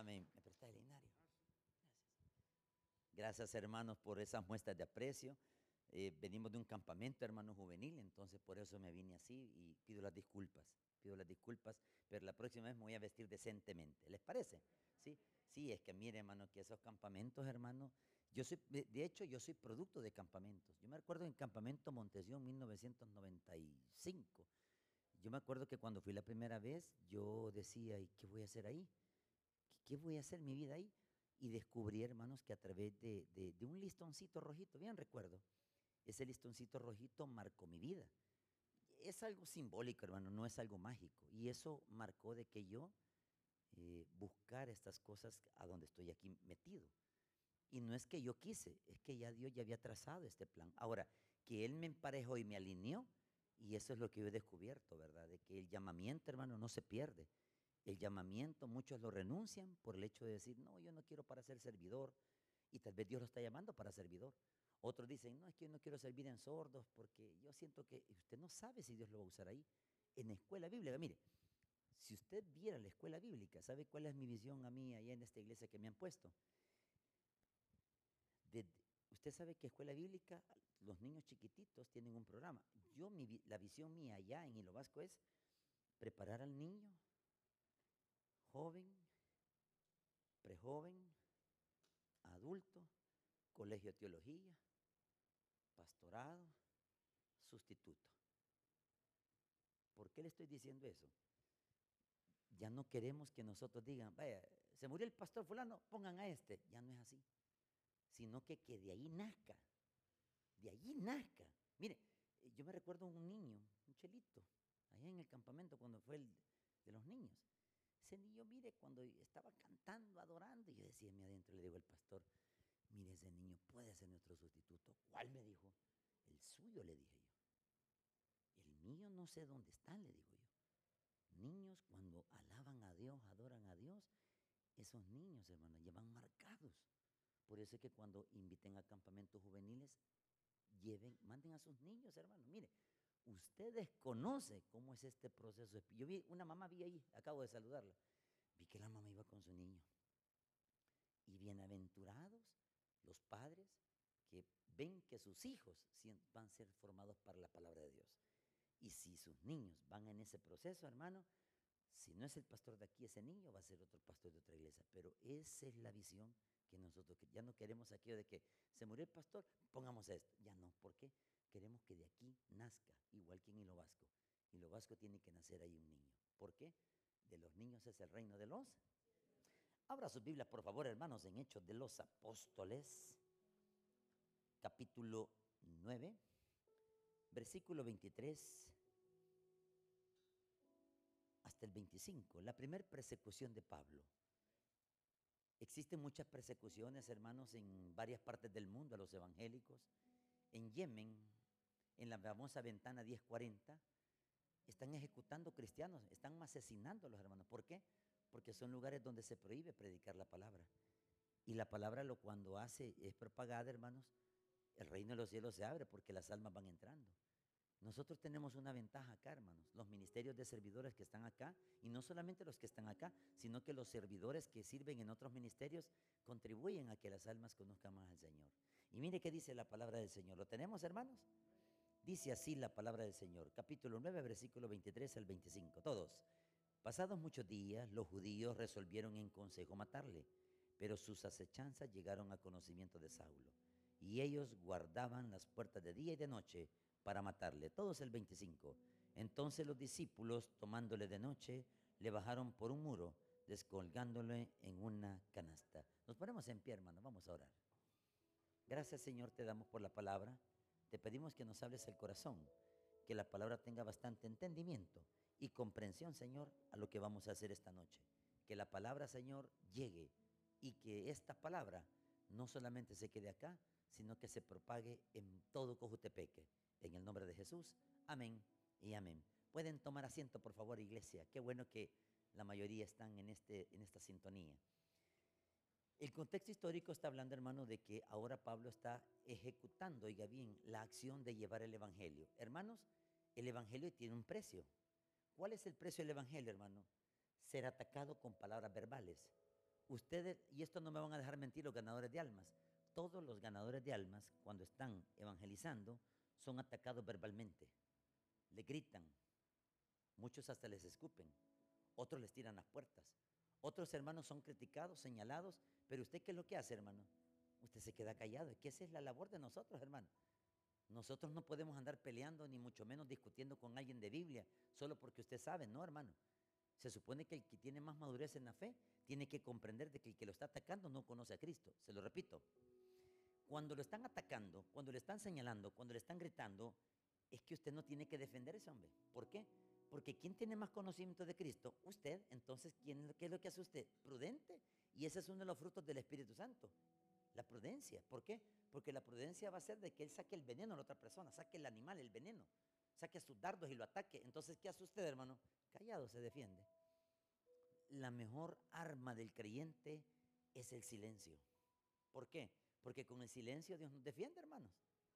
Amén. ¿Me presta el linario? Gracias, hermanos, por esas muestras de aprecio. Venimos de un campamento, hermano juvenil, entonces por eso me vine así y pido las disculpas. Pido las disculpas, pero la próxima vez me voy a vestir decentemente. ¿Les parece? Sí, sí, es que mire, hermano, que esos campamentos, hermano, yo soy, de hecho, yo soy producto de campamentos. Yo me acuerdo en Campamento Montesión 1995. Yo me acuerdo que cuando fui la primera vez, yo decía, ¿y qué voy a hacer ahí? ¿Qué voy a hacer mi vida ahí? Y descubrí, hermanos, que a través de un listoncito rojito, bien recuerdo, ese listoncito rojito marcó mi vida. Es algo simbólico, hermano, no es algo mágico. Y eso marcó de que yo buscar estas cosas a donde estoy aquí metido. Y no es que yo quise, es que ya Dios ya había trazado este plan. Ahora, que Él me emparejó y me alineó, y eso es lo que yo he descubierto, ¿verdad? De que el llamamiento, hermano, no se pierde. El llamamiento, muchos lo renuncian por el hecho de decir, no, yo no quiero para ser servidor, y tal vez Dios lo está llamando para servidor. Otros dicen, no, es que yo no quiero servir en sordos, porque yo siento que usted no sabe si Dios lo va a usar ahí. En la escuela bíblica, mire, si usted viera la escuela bíblica, ¿sabe cuál es mi visión a mí allá en esta iglesia que me han puesto? De, usted sabe que escuela bíblica, los niños chiquititos tienen un programa. La visión mía allá en Hilo Vasco es preparar al niño, joven, prejoven, adulto, colegio de teología, pastorado, sustituto. ¿Por qué le estoy diciendo eso? Ya no queremos que nosotros digan, vaya, se murió el pastor fulano, pongan a este. Ya no es así. Sino que de ahí nazca. De allí nazca. Mire, yo me recuerdo un niño, un chelito, allá en el campamento cuando fue el de los niños. Ese niño, mire, cuando estaba cantando, adorando, yo decía en mi adentro, le digo al pastor, mire, ese niño puede ser nuestro sustituto. ¿Cuál? Me dijo. El suyo, le dije yo. El mío no sé dónde está, le digo yo. Niños cuando alaban a Dios, adoran a Dios, esos niños, hermanos, llevan marcados. Por eso es que cuando inviten a campamentos juveniles, manden a sus niños, hermanos. Mire, usted desconoce cómo es este proceso. Yo vi, una mamá vi ahí, acabo de saludarla, vi que la mamá iba con su niño. Y bienaventurados los padres que ven que sus hijos van a ser formados para la palabra de Dios. Y si sus niños van en ese proceso, hermano, si no es el pastor de aquí, ese niño va a ser otro pastor de otra iglesia. Pero esa es la visión que nosotros, ya no queremos aquello de que se murió el pastor, pongamos esto. Ya no, ¿por qué? Queremos que de aquí nazca, igual que en Hilo Vasco. Hilo Vasco tiene que nacer ahí un niño. ¿Por qué? De los niños es el reino de los. Abra sus Biblias, por favor, hermanos, en Hechos de los Apóstoles, capítulo 9, versículo 23 hasta el 25, la primera persecución de Pablo. Existen muchas persecuciones, hermanos, en varias partes del mundo a los evangélicos. En Yemen, en la famosa ventana 1040, están ejecutando cristianos, están asesinando a los hermanos. ¿Por qué? Porque son lugares donde se prohíbe predicar la palabra. Y la palabra cuando hace es propagada, hermanos, el reino de los cielos se abre porque las almas van entrando. Nosotros tenemos una ventaja acá, hermanos, los ministerios de servidores que están acá, y no solamente los que están acá, sino que los servidores que sirven en otros ministerios contribuyen a que las almas conozcan más al Señor. Y mire qué dice la palabra del Señor. ¿Lo tenemos, hermanos? Dice así la palabra del Señor, capítulo 9, versículo 23 al 25. Todos. Pasados muchos días, los judíos resolvieron en consejo matarle, pero sus acechanzas llegaron a conocimiento de Saulo, y ellos guardaban las puertas de día y de noche para matarle. Todos el 25. Entonces los discípulos, tomándole de noche, le bajaron por un muro, descolgándole en una canasta. Nos ponemos en pie, hermano, vamos a orar. Gracias, Señor, te damos por la palabra. Te pedimos que nos hables el corazón, que la palabra tenga bastante entendimiento y comprensión, Señor, a lo que vamos a hacer esta noche. Que la palabra, Señor, llegue y que esta palabra no solamente se quede acá, sino que se propague en todo Cojutepeque. En el nombre de Jesús, amén y amén. Pueden tomar asiento, por favor, iglesia. Qué bueno que la mayoría están en esta sintonía. El contexto histórico está hablando, hermano, de que ahora Pablo está ejecutando, oiga bien, la acción de llevar el evangelio. Hermanos, el evangelio tiene un precio. ¿Cuál es el precio del evangelio, hermano? Ser atacado con palabras verbales, ustedes, y esto no me van a dejar mentir los ganadores de almas, todos los ganadores de almas, cuando están evangelizando, son atacados verbalmente. Le gritan, muchos hasta les escupen, otros les tiran las puertas, otros hermanos son criticados, señalados, pero usted ¿qué es lo que hace, hermano? Usted se queda callado, es que esa es la labor de nosotros, hermano. Nosotros no podemos andar peleando, ni mucho menos discutiendo con alguien de Biblia, solo porque usted sabe, no, hermano. Se supone que el que tiene más madurez en la fe tiene que comprender de que el que lo está atacando no conoce a Cristo. Se lo repito, cuando lo están atacando, cuando le están señalando, cuando le están gritando, es que usted no tiene que defender a ese hombre. ¿Por qué? Porque ¿quién tiene más conocimiento de Cristo? Usted. Entonces, ¿qué es lo que hace usted? Prudente. Y ese es uno de los frutos del Espíritu Santo. La prudencia. ¿Por qué? Porque la prudencia va a ser de que él saque el veneno a la otra persona, saque el animal, el veneno, saque sus dardos y lo ataque. Entonces, ¿qué hace usted, hermano? Callado se defiende. La mejor arma del creyente es el silencio. ¿Por qué? Porque con el silencio Dios nos defiende, hermanos.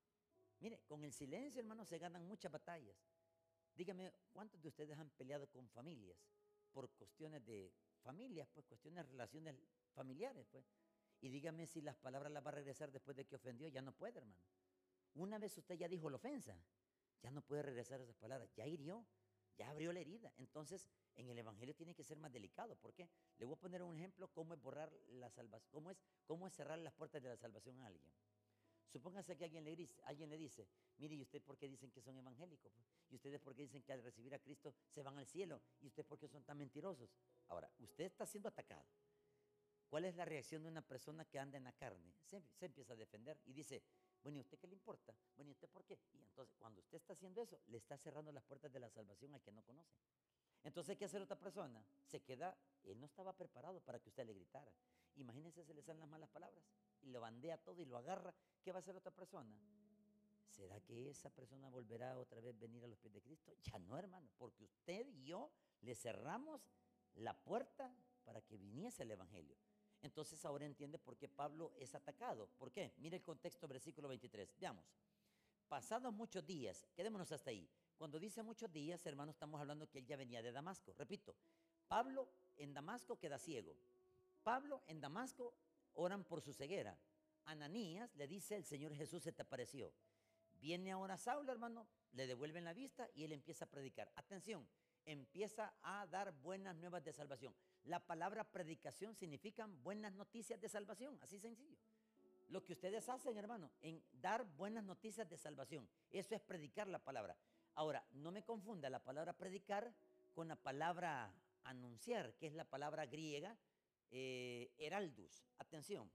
Mire, con el silencio, hermanos, se ganan muchas batallas. Dígame, ¿cuántos de ustedes han peleado con familias por cuestiones de familias, pues cuestiones de relaciones familiares, pues? Y dígame si las palabras las va a regresar después de que ofendió, ya no puede, hermano. Una vez usted ya dijo la ofensa, ya no puede regresar esas palabras, ya hirió, ya abrió la herida. Entonces, en el Evangelio tiene que ser más delicado. ¿Por qué? Le voy a poner un ejemplo, cómo es borrar la salvación, cómo es cerrar las puertas de la salvación a alguien. Supóngase que alguien le dice, mire, ¿y usted por qué dicen que son evangélicos? ¿Y ustedes por qué dicen que al recibir a Cristo se van al cielo? ¿Y ustedes por qué son tan mentirosos? Ahora, usted está siendo atacado. ¿Cuál es la reacción de una persona que anda en la carne? Se empieza a defender y dice, bueno, ¿y a usted qué le importa? Bueno, ¿y usted por qué? Y entonces, cuando usted está haciendo eso, le está cerrando las puertas de la salvación al que no conoce. Entonces, ¿qué hace otra persona? Se queda, él no estaba preparado para que usted le gritara. Imagínese, se le salen las malas palabras y lo bandea todo y lo agarra. ¿Qué va a hacer otra persona? ¿Será que esa persona volverá otra vez a venir a los pies de Cristo? Ya no, hermano, porque usted y yo le cerramos la puerta para que viniese el Evangelio. Entonces ahora entiende por qué Pablo es atacado. ¿Por qué? Mire el contexto, versículo 23. Veamos. Pasados muchos días, quedémonos hasta ahí. Cuando dice muchos días, hermano, estamos hablando que él ya venía de Damasco. Repito, Pablo en Damasco queda ciego. Pablo en Damasco oran por su ceguera. Ananías le dice, el Señor Jesús se te apareció. Viene ahora Saulo, hermano, le devuelven la vista y él empieza a predicar. Atención, empieza a dar buenas nuevas de salvación. La palabra predicación significa buenas noticias de salvación, así sencillo. Lo que ustedes hacen, hermano, en dar buenas noticias de salvación, eso es predicar la palabra. Ahora, no me confunda la palabra predicar con la palabra anunciar, que es la palabra griega heraldus. Atención,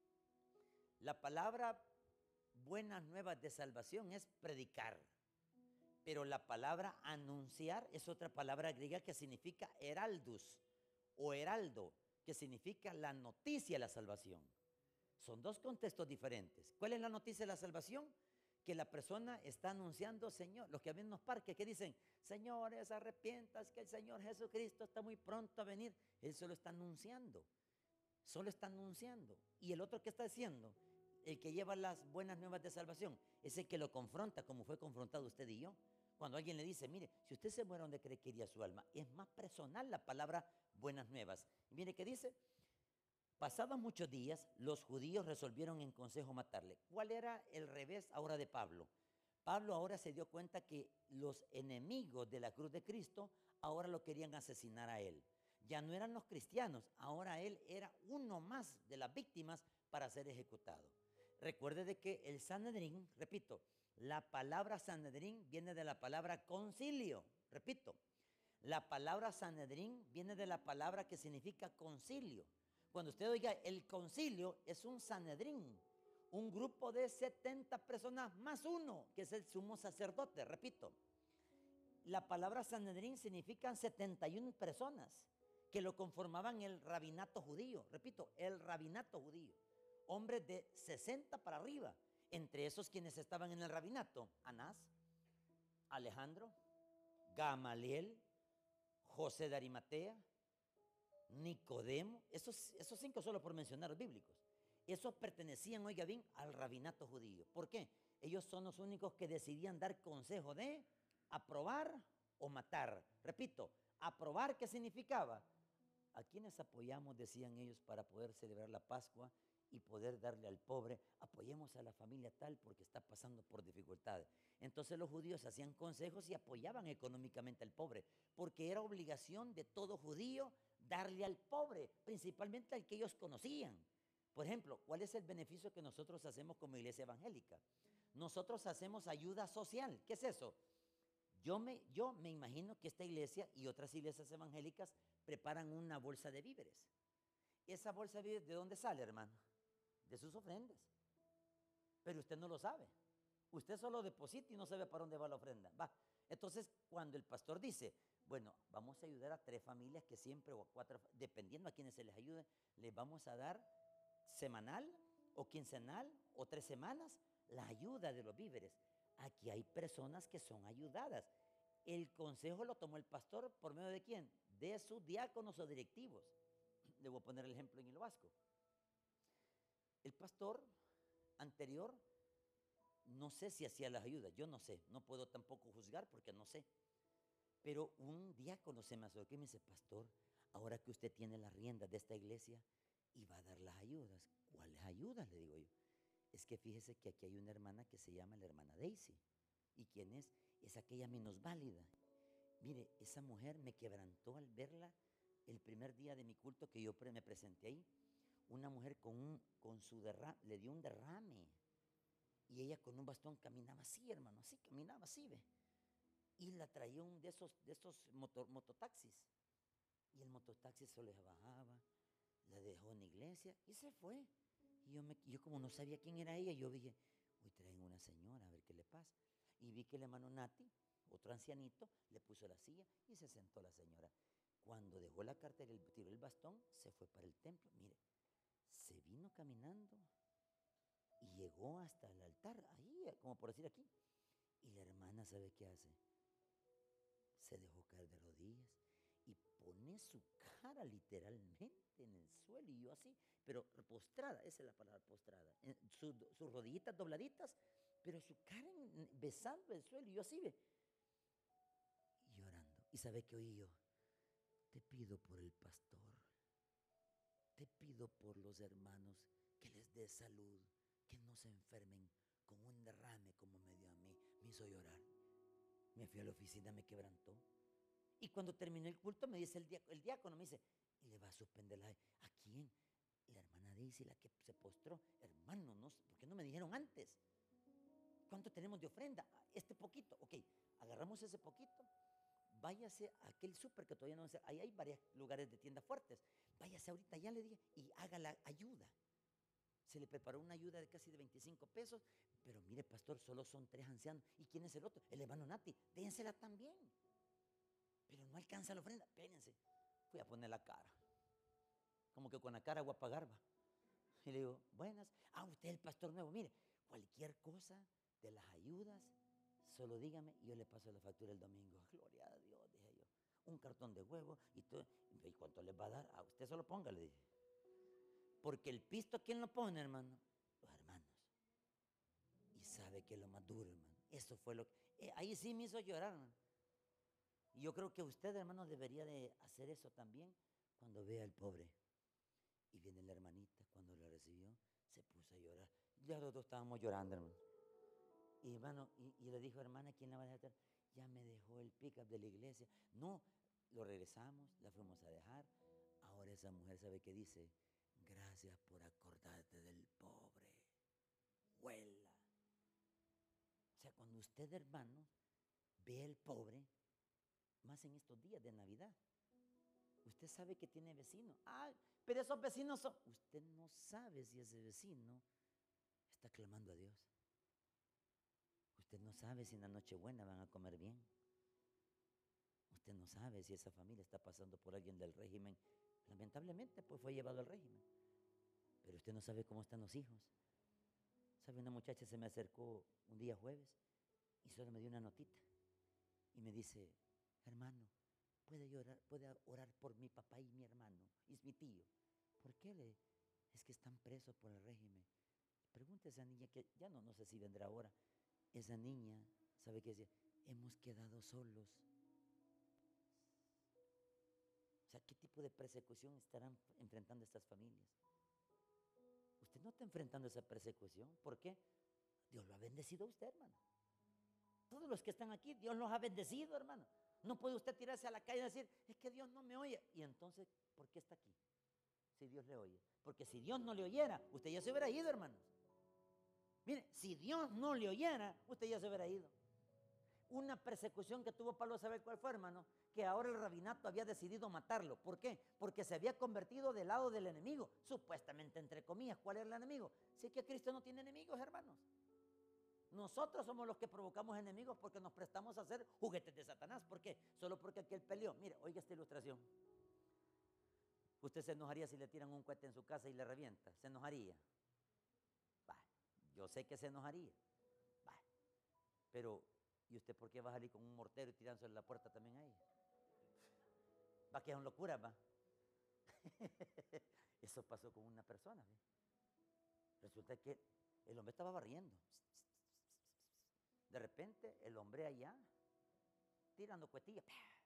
la palabra buenas nuevas de salvación es predicar, pero la palabra anunciar es otra palabra griega que significa heraldus o heraldo, que significa la noticia de la salvación. Son dos contextos diferentes. ¿Cuál es la noticia de la salvación? Que la persona está anunciando, Señor, los que ven en los parques, que dicen, señores, arrepientas, que el Señor Jesucristo está muy pronto a venir. Él solo está anunciando, solo está anunciando. Y el otro que está haciendo, el que lleva las buenas nuevas de salvación, es el que lo confronta, como fue confrontado usted y yo. Cuando alguien le dice, mire, si usted se muere, ¿dónde cree que iría su alma? Es más personal la palabra buenas nuevas. Y mire qué dice. Pasados muchos días, los judíos resolvieron en consejo matarle. ¿Cuál era el revés ahora de Pablo? Pablo ahora se dio cuenta que los enemigos de la cruz de Cristo ahora lo querían asesinar a él. Ya no eran los cristianos, ahora él era uno más de las víctimas para ser ejecutado. Recuerde de que el Sanedrín, repito, la palabra Sanedrín viene de la palabra concilio. Repito, la palabra Sanedrín viene de la palabra que significa concilio. Cuando usted oiga el concilio, es un Sanedrín, un grupo de 70 personas más uno, que es el sumo sacerdote. Repito, la palabra Sanedrín significa 71 personas que lo conformaban el rabinato judío. Repito, el rabinato judío. Hombres de 60 para arriba. Entre esos quienes estaban en el rabinato, Anás, Alejandro, Gamaliel, José de Arimatea, Nicodemo, esos 5 solo por mencionar los bíblicos. Esos pertenecían, oiga bien, al rabinato judío. ¿Por qué? Ellos son los únicos que decidían dar consejo de aprobar o matar. Repito, aprobar, ¿qué significaba? ¿a quiénes apoyamos, decían ellos, para poder celebrar la Pascua y poder darle al pobre? Apoyemos a la familia tal porque está pasando por dificultades. Entonces los judíos hacían consejos y apoyaban económicamente al pobre, porque era obligación de todo judío darle al pobre, principalmente al que ellos conocían. Por ejemplo, ¿cuál es el beneficio que nosotros hacemos como iglesia evangélica? Nosotros hacemos ayuda social. ¿Qué es eso? Yo me imagino que esta iglesia y otras iglesias evangélicas preparan una bolsa de víveres. ¿Esa bolsa de víveres de dónde sale, hermano? De sus ofrendas. Pero usted no lo sabe. Usted solo deposita y no sabe para dónde va la ofrenda. Va. Entonces, cuando el pastor dice, bueno, vamos a ayudar a 3 familias que siempre, o a 4, dependiendo a quienes se les ayude, les vamos a dar semanal o quincenal o 3 semanas la ayuda de los víveres. Aquí hay personas que son ayudadas. El consejo lo tomó el pastor por medio de quién? De sus diáconos o directivos. Le voy a poner el ejemplo en el Vasco. El pastor anterior, no sé si hacía las ayudas, yo no sé, no puedo tampoco juzgar porque no sé. Pero un diácono se me acercó y me dice, pastor, ahora que usted tiene las riendas de esta iglesia y va a dar las ayudas, ¿cuáles ayudas? Le digo yo. Es que fíjese que aquí hay una hermana que se llama la hermana Daisy. ¿Y quién es? Es aquella minusválida. Mire, esa mujer me quebrantó al verla el primer día de mi culto que yo me presenté ahí. Una mujer con su derrame, le dio un derrame. Y ella con un bastón caminaba así, hermano, así, caminaba así, ve. Y la traía un de esos mototaxis. Y el mototaxi se les bajaba, la dejó en la iglesia y se fue. Y yo como no sabía quién era ella, yo dije, hoy traen una señora, a ver qué le pasa. Y vi que el hermano Nati, otro ancianito, le puso la silla y se sentó la señora. Cuando dejó la cartera y tiró el bastón, se fue para el templo. Mire, se vino caminando y llegó hasta el altar, ahí, como por decir aquí. Y la hermana, ¿sabe qué hace? Se dejó caer de rodillas y pone su cara literalmente en el suelo y yo así, pero postrada, esa es la palabra postrada, sus rodillitas dobladitas, pero su cara besando el suelo y yo así, ve, y llorando. ¿Y sabe qué oí yo? Te pido por el pastor, te pido por los hermanos que les dé salud, que no se enfermen con un derrame como me dio a mí. Me hizo llorar. Me fui a la oficina, me quebrantó. Y cuando terminó el culto me dice el diácono, me dice, ¿y le va a suspender la... ¿A quién? La hermana Daisy, la que se postró. Hermano, no, ¿por qué no me dijeron antes? ¿Cuánto tenemos de ofrenda? Este poquito. Ok, agarramos ese poquito. Váyase a aquel súper que todavía no sé. Ahí hay varios lugares de tiendas fuertes. Váyase ahorita, ya le dije, y haga la ayuda. Se le preparó una ayuda de casi de 25 pesos. Pero mire, pastor, solo son 3 ancianos. ¿Y quién es el otro? El hermano Nati. Dénsela también. Pero no alcanza la ofrenda, espérense. Fui a poner la cara. Como que con la cara voy a pagar, va. Y le digo, buenas. Ah, usted es el pastor nuevo. Mire, cualquier cosa de las ayudas, solo dígame y yo le paso la factura el domingo. Gloria a Dios, dije yo. Un cartón de huevo y todo. ¿Y cuánto les va a dar? A usted solo ponga, le dije. Porque el pisto, ¿quién lo pone, hermano? Los hermanos. Y sabe que es lo más duro, hermano. Eso fue lo que... ahí sí me hizo llorar, hermano. Y yo creo que usted, hermano, debería de hacer eso también cuando vea al pobre. Y viene la hermanita, cuando la recibió, se puso a llorar. Ya los dos estábamos llorando, hermano. Y hermano, y le dijo, hermana, ¿quién la va a dejar? Ya me dejó el pick-up de la iglesia. No, lo regresamos, la fuimos a dejar. Ahora esa mujer sabe qué dice. Gracias por acordarte del pobre. Huela. O sea, cuando usted, hermano, ve al pobre, más en estos días de Navidad, usted sabe que tiene vecinos. Ah, pero esos vecinos son... Usted no sabe si ese vecino está clamando a Dios. Usted no sabe si en la Nochebuena van a comer bien. Usted no sabe si esa familia está pasando por alguien del régimen. Lamentablemente, pues fue llevado al régimen. Pero usted no sabe cómo están los hijos. ¿Sabe? Una muchacha se me acercó un día jueves y solo me dio una notita. Y me dice, hermano, puede orar por mi papá y mi hermano, y es mi tío. ¿Por qué es que están presos por el régimen? Pregunta a esa niña que ya no sé si vendrá ahora. Esa niña, ¿sabe qué decía? Hemos quedado solos. O sea, ¿qué tipo de persecución estarán enfrentando estas familias? Usted no está enfrentando esa persecución. ¿Por qué? Dios lo ha bendecido a usted, hermano. Todos los que están aquí, Dios los ha bendecido, hermano. No puede usted tirarse a la calle y decir, es que Dios no me oye. Y entonces, ¿por qué está aquí? Si Dios le oye. Porque si Dios no le oyera, usted ya se hubiera ido, hermanos. Mire, si Dios no le oyera, usted ya se hubiera ido. Una persecución que tuvo Pablo, ¿sabe cuál fue, hermano? Que ahora el rabinato había decidido matarlo. ¿Por qué? Porque se había convertido del lado del enemigo. Supuestamente, entre comillas, ¿cuál era el enemigo? Sí que Cristo no tiene enemigos, hermanos. Nosotros somos los que provocamos enemigos porque nos prestamos a ser juguetes de Satanás. ¿Por qué? Solo porque aquel peleó. Mire, oiga esta ilustración. Usted se enojaría si le tiran un cohete en su casa y le revienta. ¿Se enojaría? Vale, yo sé que se enojaría. Vale, pero ¿y usted por qué va a salir con un mortero y tirándose la puerta también ahí? Va que son locuras, va. Eso pasó con una persona. ¿Ve? Resulta que el hombre estaba barriendo. De repente, el hombre allá, tirando cuetillas.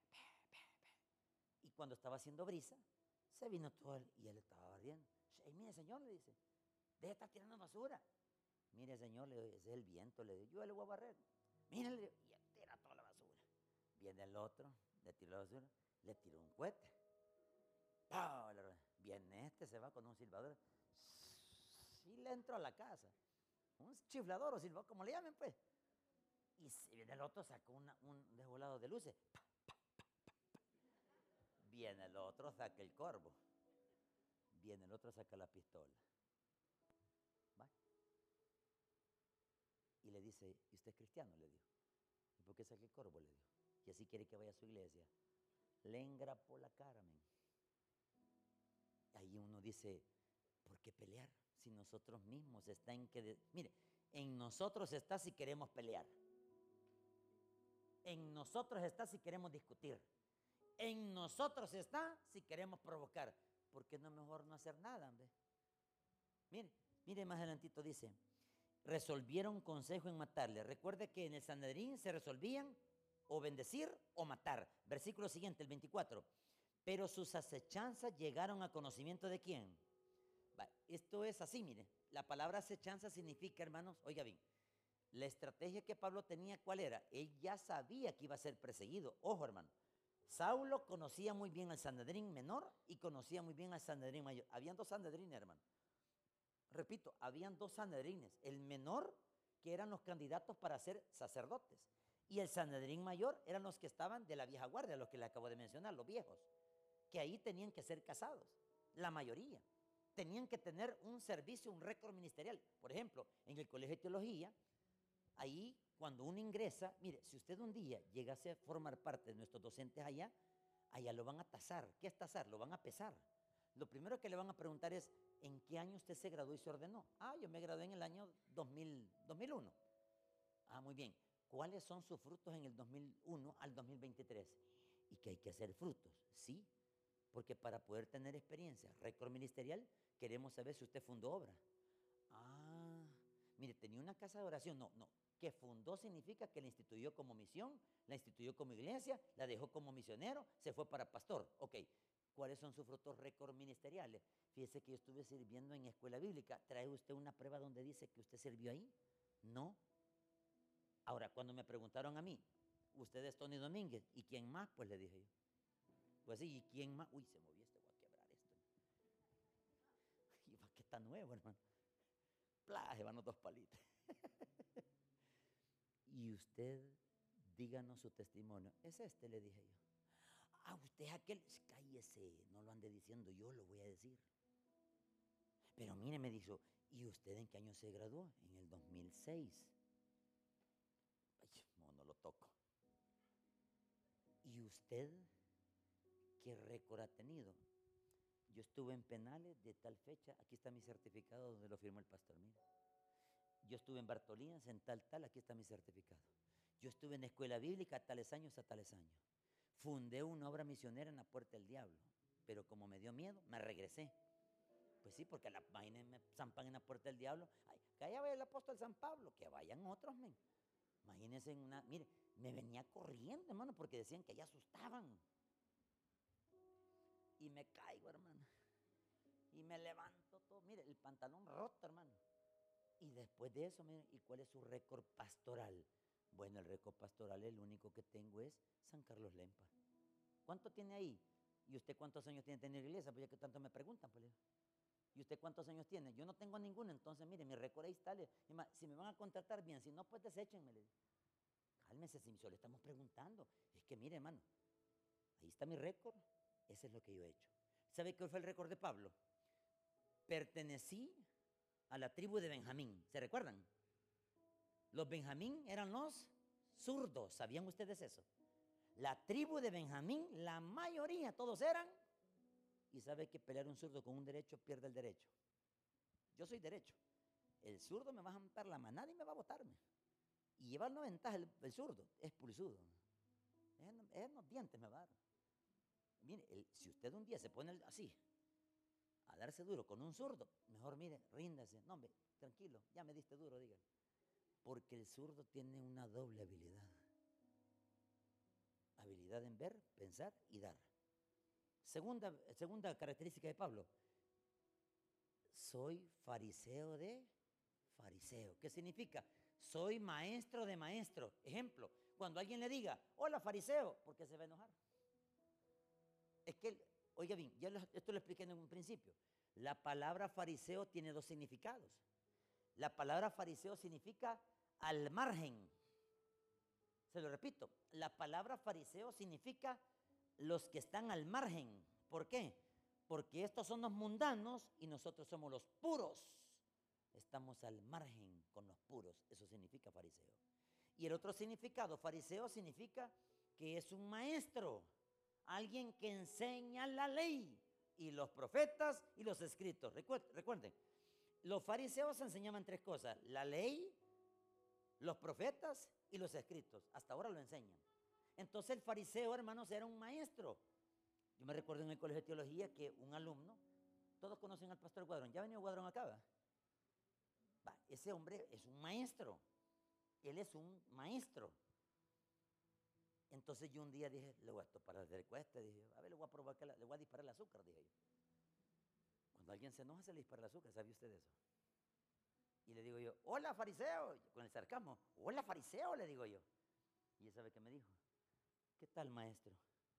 Y cuando estaba haciendo brisa, se vino todo él y él estaba barriendo. Mire, señor, le dice, deje de estar tirando basura. Mire, señor, le dice, ese es el viento, le digo, yo le voy a barrer. Mire, y él tira toda la basura. Viene el otro, le tiró la basura, le tiró un cohete. ¡Pau! Viene este, se va con un silbador. Y le entró a la casa. Un chiflador o silbador, como le llamen, pues. Y viene el otro, sacó un desvolado de luces. ¡Pa! Viene el otro, saca el corvo. Viene el otro, saca la pistola. ¿Va? Y le dice, ¿y usted es cristiano? Le dijo. ¿Y por qué saca el corvo? Le dijo. Y así quiere que vaya a su iglesia. Le engrapó la cara, men. Ahí uno dice, ¿por qué pelear? Si nosotros mismos está en que... Mire, en nosotros está si queremos pelear. En nosotros está si queremos discutir. En nosotros está si queremos provocar. ¿Por qué no es mejor no hacer nada, hombre? Mire más adelantito dice, resolvieron consejo en matarle. Recuerde que en el Sanedrín se resolvían o bendecir o matar. Versículo siguiente, el 24. Pero sus acechanzas llegaron a conocimiento de quién. Esto es así, mire. La palabra acechanza significa, hermanos, oiga bien, la estrategia que Pablo tenía, ¿cuál era? Él ya sabía que iba a ser perseguido. Ojo, hermano. Saulo conocía muy bien al Sanedrín menor y conocía muy bien al Sanedrín mayor. Habían dos Sanedrines, hermano. Repito, habían dos Sanedrines. El menor, que eran los candidatos para ser sacerdotes, y el Sanedrín mayor eran los que estaban de la vieja guardia, los que le acabo de mencionar, los viejos, que ahí tenían que ser casados, la mayoría. Tenían que tener un servicio, un récord ministerial. Por ejemplo, en el Colegio de Teología, ahí cuando uno ingresa, mire, si usted un día llegase a formar parte de nuestros docentes allá, allá lo van a tasar. ¿Qué es tasar? Lo van a pesar. Lo primero que le van a preguntar es, ¿en qué año usted se graduó y se ordenó? Ah, yo me gradué en el año 2001. Ah, muy bien. ¿Cuáles son sus frutos en el 2001 al 2023? ¿Y qué hay que hacer frutos? Sí, porque para poder tener experiencia, récord ministerial, queremos saber si usted fundó obra. Ah, mire, tenía una casa de oración. No. Que fundó significa que la instituyó como misión, la instituyó como iglesia, la dejó como misionero, se fue para pastor. Ok, ¿cuáles son sus frutos récord ministeriales? Fíjese que yo estuve sirviendo en escuela bíblica. ¿Trae usted una prueba donde dice que usted sirvió ahí? No. Ahora, cuando me preguntaron a mí, ¿usted es Tony Domínguez? ¿Y quién más? Pues le dije yo. Pues sí, ¿y quién más? Uy, se movió este, voy a quebrar esto. Y va que está nuevo, hermano. Se van los dos palitos. Y usted, díganos su testimonio. Es este, le dije yo. Ah, usted es aquel. Cállese, no lo ande diciendo, yo lo voy a decir. Pero mire, me dijo, ¿y usted en qué año se graduó? En el 2006. Ay, no lo toco. ¿Y usted qué récord ha tenido? Yo estuve en penales de tal fecha, aquí está mi certificado donde lo firmó el pastor, mire. Yo estuve en Bartolinas en tal, aquí está mi certificado. Yo estuve en escuela bíblica tales años a tales años. Fundé una obra misionera en la Puerta del Diablo, pero como me dio miedo, me regresé. Pues sí, porque la vaina me zampan en la Puerta del Diablo. Ay, que allá vaya el apóstol San Pablo, que vayan otros, men. Imagínense mire, me venía corriendo, hermano, porque decían que allá asustaban. y me caigo, hermano. Y me levanto todo, mire, el pantalón roto, hermano. Y después de eso, mire, ¿y cuál es su récord pastoral? Bueno, el récord pastoral, el único que tengo es San Carlos Lempa. ¿Cuánto tiene ahí? ¿Y usted cuántos años tiene en la iglesia? Pues ya que tanto me preguntan, pues. ¿Y usted cuántos años tiene? Yo no tengo ninguno, entonces mire, mi récord ahí está. Si me van a contratar bien, si no, pues deséchenme. Cálmese, si solo estamos preguntando. Es que mire, hermano, ahí está mi récord, ese es lo que yo he hecho. ¿Sabe cuál fue el récord de Pablo? Pertenecí a la tribu de Benjamín, ¿se recuerdan? Los Benjamín eran los zurdos, ¿sabían ustedes eso? La tribu de Benjamín, la mayoría, todos eran. Y sabe que pelear un zurdo con un derecho pierde el derecho. Yo soy derecho. El zurdo me va a juntar la manada y me va a botarme. Y llevar una ventaja el zurdo es pulsudo. Es en los dientes me va a dar. Mire, si usted un día se pone así, a darse duro con un zurdo, mejor mire, ríndase. No, hombre, tranquilo, ya me diste duro, dígale. Porque el zurdo tiene una doble habilidad. Habilidad en ver, pensar y dar. Segunda característica de Pablo. Soy fariseo de fariseo. ¿Qué significa? Soy maestro de maestro. Ejemplo, cuando alguien le diga, hola fariseo, ¿por qué se va a enojar? Es que, oiga bien, esto lo expliqué en un principio. La palabra fariseo tiene dos significados. La palabra fariseo significa al margen. Se lo repito, la palabra fariseo significa los que están al margen. ¿Por qué? Porque estos son los mundanos y nosotros somos los puros. Estamos al margen con los puros. Eso significa fariseo. Y el otro significado, fariseo, significa que es un maestro. Alguien que enseña la ley. Y los profetas y los escritos. Recuerden, los fariseos enseñaban tres cosas. La ley, los profetas y los escritos. Hasta ahora lo enseñan. Entonces el fariseo, hermanos, era un maestro. Yo me recuerdo en el colegio de teología que un alumno, todos conocen al pastor Guadrón. ¿Ya ha venido Guadrón acá? Va, ese hombre es un maestro. Él es un maestro. Entonces yo un día dije, le voy a topar al del cueste. Dije, a ver, le voy a probar le voy a disparar el azúcar, dije yo. Cuando alguien se enoja, se le dispara el azúcar. ¿Sabe usted eso? Y le digo yo, hola fariseo, con el sarcasmo, hola fariseo, le digo yo. Y él sabe qué me dijo, ¿qué tal maestro?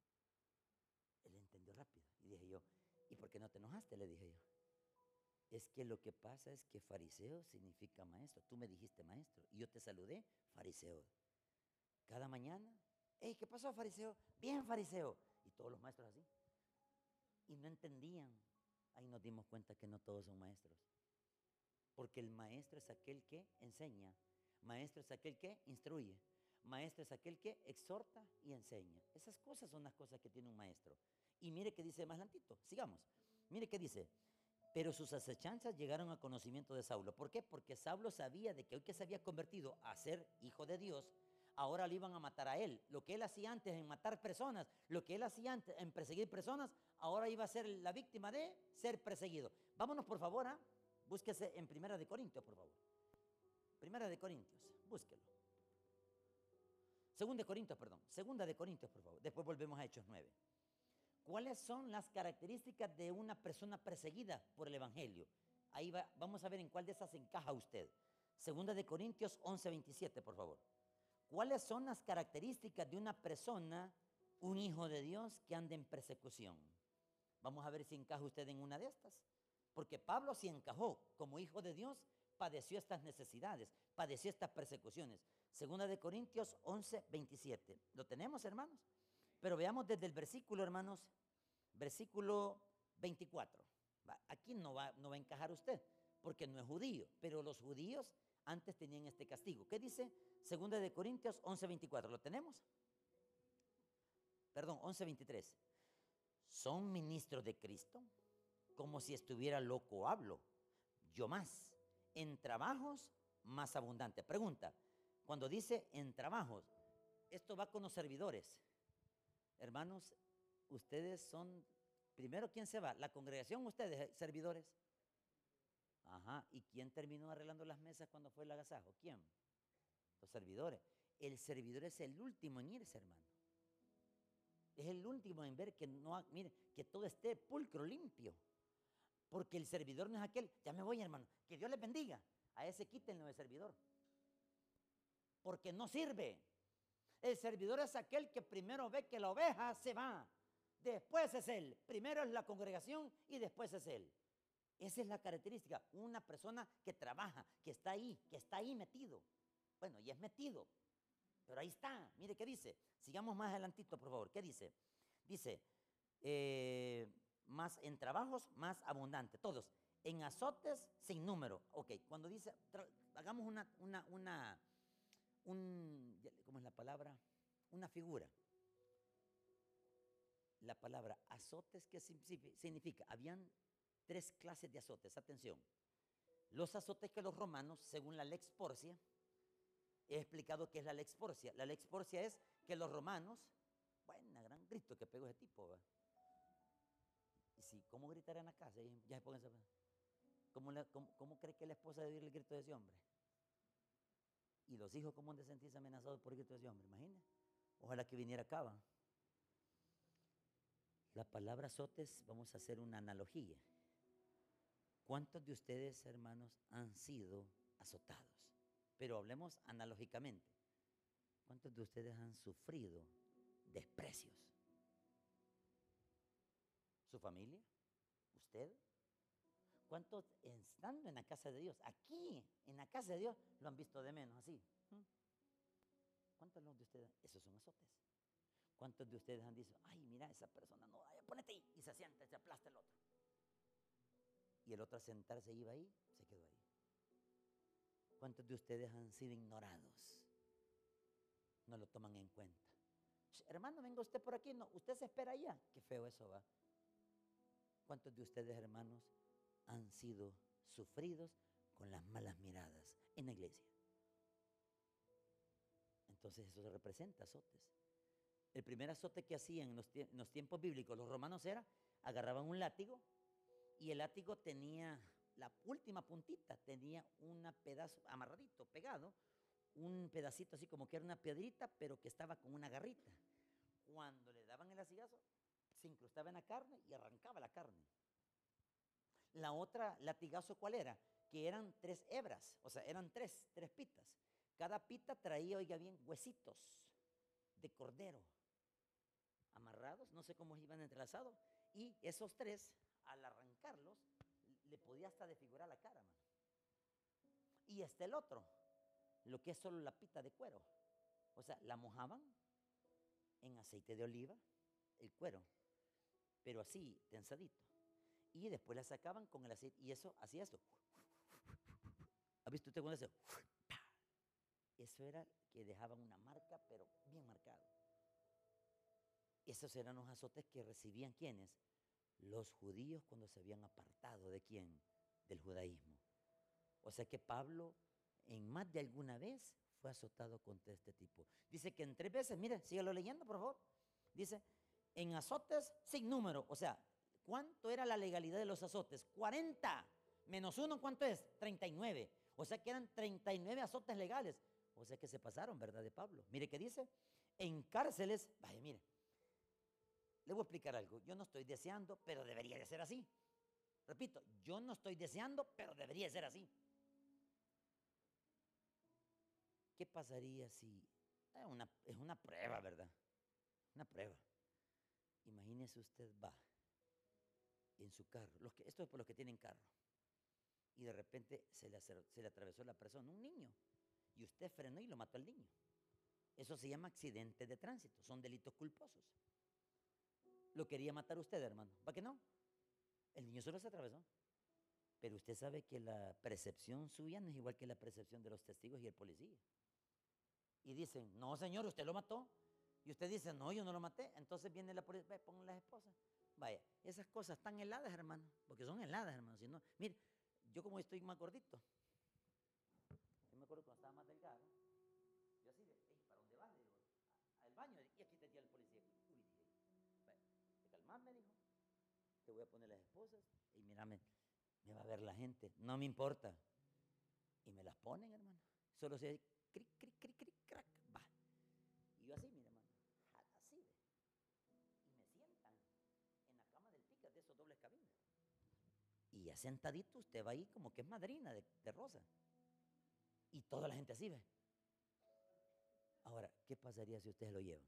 Él entendió rápido. Y dije yo, ¿y por qué no te enojaste? Le dije yo. Es que lo que pasa es que fariseo significa maestro. Tú me dijiste maestro y yo te saludé fariseo. Cada mañana, hey, ¿qué pasó fariseo? Bien fariseo. Y todos los maestros así. Y no entendían. Ahí nos dimos cuenta que no todos son maestros. Porque el maestro es aquel que enseña. Maestro es aquel que instruye. Maestro es aquel que exhorta y enseña. Esas cosas son las cosas que tiene un maestro. Y mire qué dice más adelantito. Sigamos. Mire qué dice. Pero sus acechanzas llegaron al conocimiento de Saulo. ¿Por qué? Porque Saulo sabía de que hoy que se había convertido a ser hijo de Dios, ahora le iban a matar a él. Lo que él hacía antes en matar personas, lo que él hacía antes en perseguir personas, ahora iba a ser la víctima de ser perseguido. Vámonos por favor, búsquese en Primera de Corintios, por favor. Primera de Corintios, búsquelo. Segunda de Corintios, por favor. Después volvemos a Hechos 9. ¿Cuáles son las características de una persona perseguida por el Evangelio? Ahí vamos a ver en cuál de esas encaja usted. Segunda de Corintios 11:27, por favor. ¿Cuáles son las características de una persona, un hijo de Dios que anda en persecución? Vamos a ver si encaja usted en una de estas. Porque Pablo sí encajó, como hijo de Dios, padeció estas necesidades, padeció estas persecuciones. Segunda de Corintios 11:27. ¿Lo tenemos, hermanos? Pero veamos desde el versículo, hermanos, versículo 24. Aquí no va a encajar usted, porque no es judío, pero los judíos antes tenían este castigo. ¿Qué dice? Segunda de Corintios 11:24. ¿Lo tenemos? Perdón, 11:23. ¿Son ministros de Cristo? Como si estuviera loco hablo. Yo más. En trabajos más abundante. Pregunta, cuando dice en trabajos, esto va con los servidores. Hermanos, ustedes son, primero, ¿quién se va? ¿La congregación, ustedes, servidores? Ajá, ¿y quién terminó arreglando las mesas cuando fue el agasajo? ¿Quién? Los servidores. El servidor es el último en irse, hermano. Es el último en ver que no, mire, que todo esté pulcro, limpio. Porque el servidor no es aquel, ya me voy, hermano, que Dios les bendiga. A ese quítenlo de servidor. Porque no sirve. El servidor es aquel que primero ve que la oveja se va. Después es él. Primero es la congregación y después es él. Esa es la característica. Una persona que trabaja, que está ahí metido. Bueno, y es metido. Pero ahí está. Mire qué dice. Sigamos más adelantito, por favor. ¿Qué dice? Dice, más en trabajos, más abundante. Todos. En azotes, sin número. Ok, cuando dice, hagamos ¿cómo es la palabra? Una figura. La palabra azotes, ¿qué significa? Habían 3 clases de azotes, atención. Los azotes que los romanos, según la Lex Porcia, he explicado qué es la Lex Porcia. La Lex Porcia es que los romanos, bueno, gran grito que pegó ese tipo, ¿va? Y si, ¿cómo gritará en la casa? Ya se pueden saber. ¿Cómo cree que la esposa debe oír el grito de ese hombre? Y los hijos, ¿cómo han de sentirse amenazados por el grito de ese hombre? Imagínense. Ojalá que viniera acá, ¿va? La palabra azotes, vamos a hacer una analogía. ¿Cuántos de ustedes, hermanos, han sido azotados? Pero hablemos analógicamente. ¿Cuántos de ustedes han sufrido desprecios? ¿Su familia? ¿Usted? ¿Cuántos estando en la casa de Dios, aquí, en la casa de Dios, lo han visto de menos, así? ¿Cuántos de ustedes? Esos son azotes. ¿Cuántos de ustedes han dicho, ay, mira, esa persona no, ay, ponete ahí, y se sienta, se aplasta el otro? Y el otro al sentarse iba ahí, se quedó ahí. ¿Cuántos de ustedes han sido ignorados? No lo toman en cuenta. Hermano, venga usted por aquí, no, usted se espera allá. Qué feo eso va. ¿Cuántos de ustedes, hermanos, han sido sufridos con las malas miradas en la iglesia? Entonces eso representa azotes. El primer azote que hacían en los tiempos bíblicos los romanos era, agarraban un látigo y el látigo tenía, la última puntita tenía un pedazo amarradito, pegado, un pedacito así como que era una piedrita, pero que estaba con una garrita. Cuando le daban el latigazo, se incrustaba en la carne y arrancaba la carne. La otra latigazo, ¿cuál era? Que eran 3 hebras, o sea, eran tres pitas. Cada pita traía, oiga bien, huesitos de cordero amarrados, no sé cómo iban entrelazados, y esos 3, al arrancarlos, le podía hasta desfigurar la cara, man. Y el otro, lo que es solo la pita de cuero, o sea, la mojaban en aceite de oliva, el cuero, pero así, tensadito, y después la sacaban con el aceite, y eso, hacía esto. ¿Ha visto usted cuando hace? Eso era que dejaban una marca, pero bien marcada. Esos eran los azotes que recibían ¿quiénes? Los judíos cuando se habían apartado ¿de quién? Del judaísmo. O sea que Pablo en más de alguna vez fue azotado contra este tipo. Dice que en 3 veces, mire, sígalo leyendo por favor. Dice, en azotes sin número. O sea, ¿cuánto era la legalidad de los azotes? 40 menos 1, ¿cuánto es? 39. O sea que eran 39 azotes legales. O sea que se pasaron, ¿verdad? De Pablo. Mire qué dice, en cárceles, vaya, mire. Le voy a explicar algo. Yo no estoy deseando, pero debería de ser así. Repito, yo no estoy deseando, pero debería de ser así. ¿Qué pasaría si... es una prueba, ¿verdad? Una prueba. Imagínese usted va en su carro. Esto es por los que tienen carro. Y de repente se le atravesó la persona, un niño. Y usted frenó y lo mató al niño. Eso se llama accidente de tránsito. Son delitos culposos. Lo quería matar usted, hermano. ¿Para qué no? El niño solo se atravesó. Pero usted sabe que la percepción suya no es igual que la percepción de los testigos y el policía. Y dicen, no, señor, usted lo mató. Y usted dice, no, yo no lo maté. Entonces viene la policía, pongan las esposas. Vaya, esas cosas están heladas, hermano. Porque son heladas, hermano. Si no, mire, yo como estoy más gordito. Yo me acuerdo cuando estaba más delgado. Yo así de, ¿para dónde vas? Le digo, al baño. Y aquí tenía el policía. Uy, dije, vaya, te calmas, me dijo. Te voy a poner las esposas. Y mírame, me va a ver la gente. No me importa. Y me las ponen, hermano. Solo se cric, cric, cric, cric, crack, va. Y yo así, mire, hermano, así. ya sentadito usted va ahí como que es madrina de Rosa. Y toda la gente así ve. Ahora, ¿qué pasaría si ustedes lo llevan?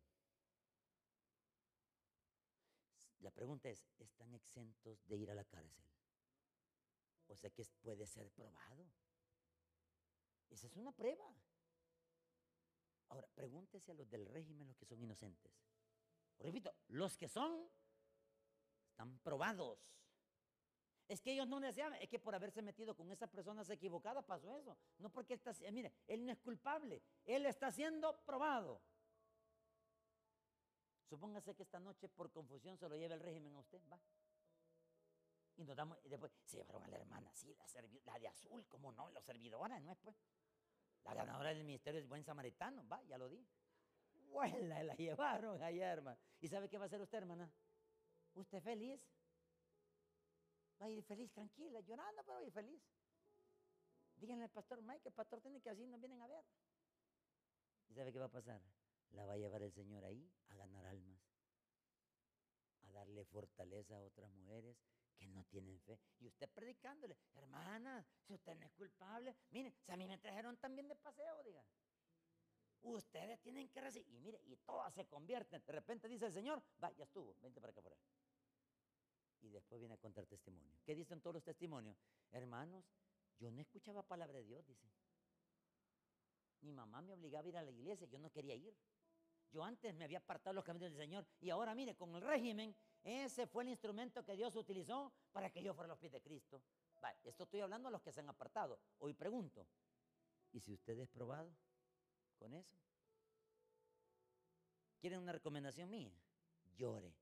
La pregunta es, ¿están exentos de ir a la cárcel? O sea que puede ser probado. Esa es una prueba. Ahora, pregúntese a los del régimen, los que son inocentes. Repito, los que son, están probados. Es que ellos no deseaban, es que por haberse metido con esas personas equivocadas pasó eso. No porque él está, mire, él no es culpable, él está siendo probado. Supóngase que esta noche por confusión se lo lleva el régimen a usted, va. Y nos damos, y después se llevaron a la hermana, sí, la de azul, ¿cómo no? La servidora, ¿no es pues? La ganadora del ministerio es buen samaritano, va, ya lo di. Huela, la llevaron allá, hermana. ¿Y sabe qué va a hacer usted, hermana? ¿Usted feliz? Va a ir feliz, tranquila, llorando, pero va a ir feliz. Díganle al pastor Mike que el pastor tiene que así nos vienen a ver. ¿Y sabe qué va a pasar? La va a llevar el Señor ahí a ganar almas, a darle fortaleza a otras mujeres que no tienen fe. Y usted predicándole, hermana, si usted no es culpable, mire, si a mí me trajeron también de paseo, diga. Ustedes tienen que recibir. Y mire, y todas se convierten. De repente dice el Señor, va, ya estuvo, vente para acá por ahí. Y después viene a contar testimonio. ¿Qué dicen todos los testimonios? Hermanos, yo no escuchaba palabra de Dios, dice. Mi mamá me obligaba a ir a la iglesia, yo no quería ir. Yo antes me había apartado los caminos del Señor y ahora mire, con el régimen, ese fue el instrumento que Dios utilizó para que yo fuera a los pies de Cristo. Va, esto estoy hablando a los que se han apartado. Hoy pregunto, ¿y si usted es probado con eso? ¿Quieren una recomendación mía? Llore.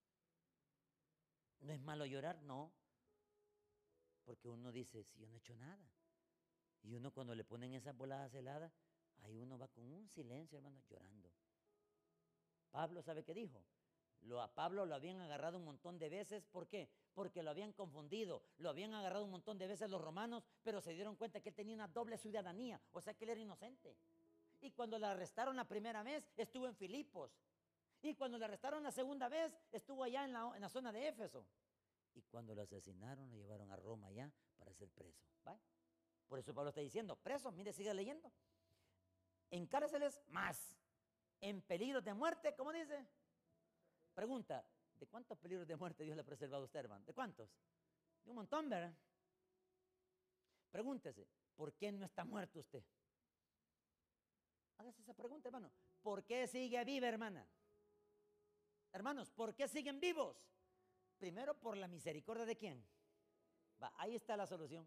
¿No es malo llorar? No. Porque uno dice, si yo no he hecho nada. Y uno cuando le ponen esas voladas heladas, ahí uno va con un silencio, hermano, llorando. Pablo, ¿sabe qué dijo? A Pablo lo habían agarrado un montón de veces. ¿Por qué? Porque lo habían confundido. Lo habían agarrado un montón de veces los romanos, pero se dieron cuenta que él tenía una doble ciudadanía. O sea que él era inocente. Y cuando le arrestaron la primera vez, estuvo en Filipos. Y cuando le arrestaron la segunda vez, estuvo allá en la zona de Éfeso. Y cuando lo asesinaron, lo llevaron a Roma allá para ser preso. ¿Vale? Por eso Pablo está diciendo, preso, mire, sigue leyendo. En cárceles, más. En peligros de muerte, ¿cómo dice? Pregunta, ¿de cuántos peligros de muerte Dios le ha preservado a usted, hermano? ¿De cuántos? De un montón, ¿verdad? Pregúntese, ¿por qué no está muerto usted? Hágase esa pregunta, hermano. ¿Por qué sigue viva, hermana? Hermanos, ¿por qué siguen vivos? Primero, por la misericordia de quién. Va, ahí está la solución.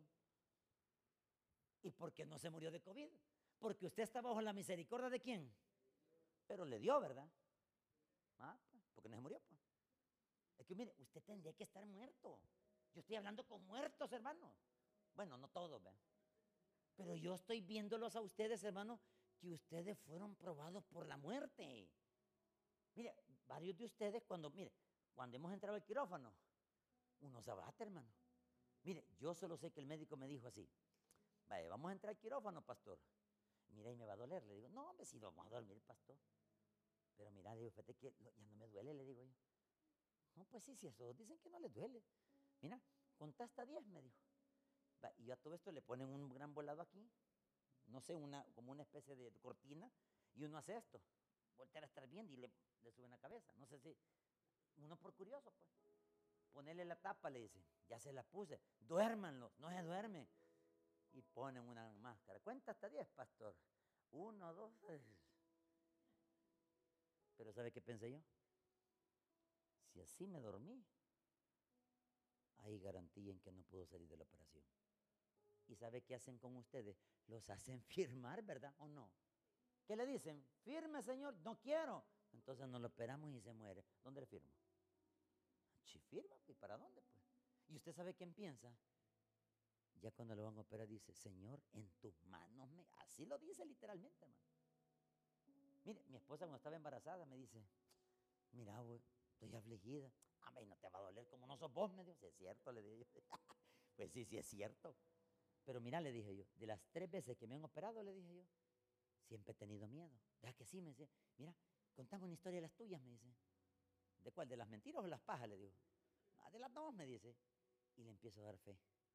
¿Y por qué no se murió de COVID? Porque usted está bajo la misericordia de quién. Pero le dio, ¿verdad? Ah, porque no se murió, pues. Es que mire, usted tendría que estar muerto. Yo estoy hablando con muertos, hermano. Bueno, no todos, ¿verdad? Pero yo estoy viéndolos a ustedes, hermano, que ustedes fueron probados por la muerte. Mire, varios de ustedes cuando hemos entrado al quirófano, uno se abate, hermano. Mire, yo solo sé que el médico me dijo así, vaya, vamos a entrar al quirófano, pastor. Mira, y me va a doler. Le digo, no, hombre, si vamos a dormir, pastor. Pero mira, le digo, fíjate que ya no me duele, le digo yo. No, pues sí, eso dicen que no les duele. Mira, contá hasta 10, me dijo. Va, y a todo esto le ponen un gran volado aquí, no sé, como una especie de cortina, y uno hace esto, voltear a estar viendo y le suben la cabeza. No sé si, uno por curioso, pues. Ponerle la tapa, le dice, ya se la puse, duérmanlo, no se duerme. Y ponen una máscara. Cuenta hasta 10, pastor. 1, 2. Pero ¿sabe qué pensé yo? Si así me dormí, hay garantía en que no puedo salir de la operación. ¿Y sabe qué hacen con ustedes? Los hacen firmar, ¿verdad? ¿O no? ¿Qué le dicen? Firme, señor, no quiero. Entonces nos lo operamos y se muere. ¿Dónde le firmo? Si firma, ¿y para dónde, pues? ¿Y usted sabe quién piensa? Ya cuando lo van a operar dice, Señor, en tus manos Así lo dice literalmente, hermano. Mire, mi esposa cuando estaba embarazada me dice, mira, güey, estoy afligida. A mí no te va a doler como no sos vos, me dijo. Sí, es cierto, le dije yo. Pues sí, sí es cierto. Pero mira, le dije yo, de las 3 veces que me han operado, le dije yo, siempre he tenido miedo. ¿Verdad que sí? Me decía, mira, contame una historia de las tuyas, me dice. ¿De cuál? ¿De las mentiras o las pajas? Le digo. Ah, de las dos, me dice. Y le empiezo a dar fe.